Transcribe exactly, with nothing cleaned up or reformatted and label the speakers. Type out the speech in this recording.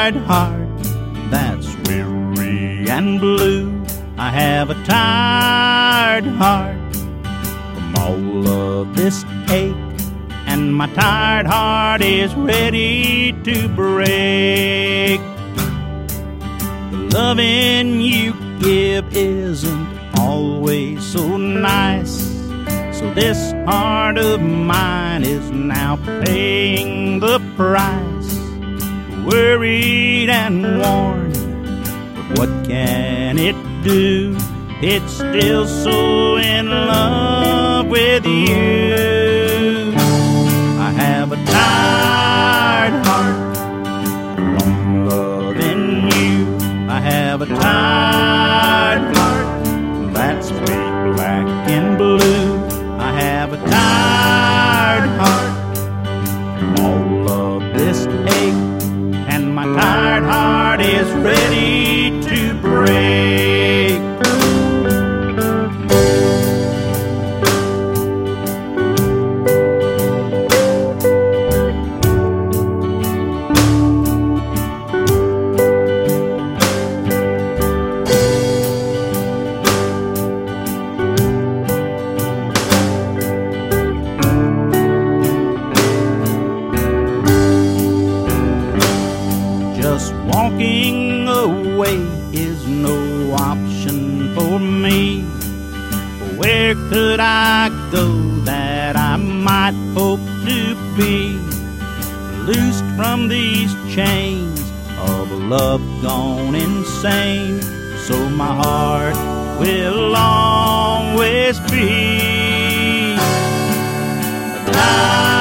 Speaker 1: tired heart that's weary and blue. I have a tired heart from all of this ache, and my tired heart is ready to break. The loving you give isn't always so nice, so this heart of mine is now paying the price. Worried and worn, but what can it do? It's still so in love with you. I have a tired heart from loving you. I have a tired heart that's big, black, and blue. I have a tired heart from all of this ache, and my tired heart is ready to break. Just walking away is no option for me. Where could I go that I might hope to be loosed from these chains of a love gone insane? So my heart will always be alive.